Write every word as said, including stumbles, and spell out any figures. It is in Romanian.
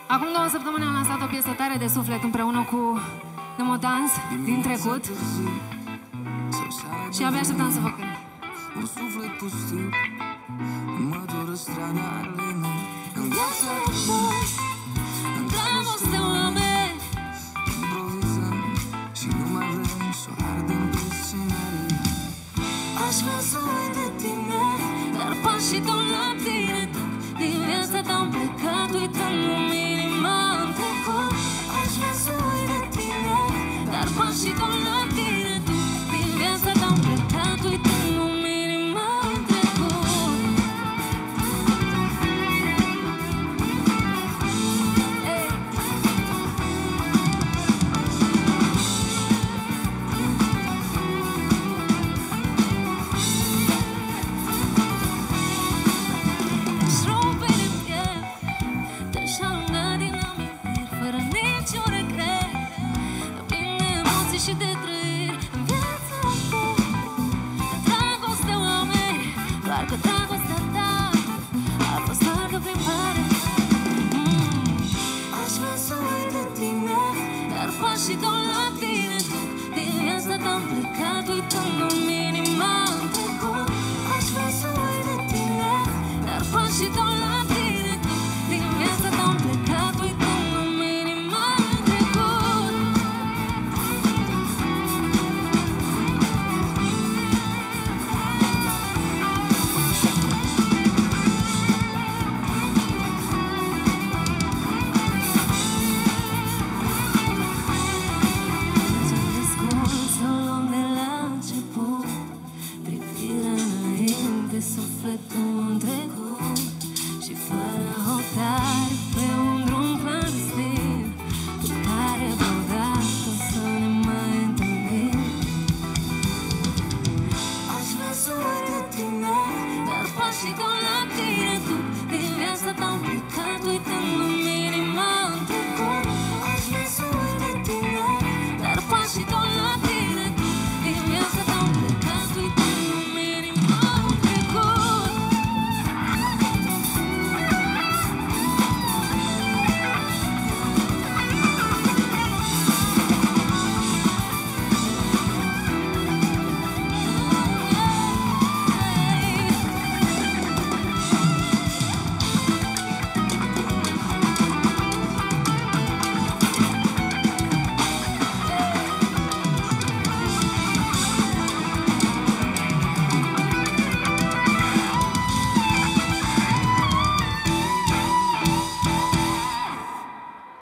Acum două săptămâni am lansat o piesă tare de suflet împreună cu The Mutants din trecut și abia așteptam să vă cânt. Un suflet pustiu, mă doră strada alenă în viața ta.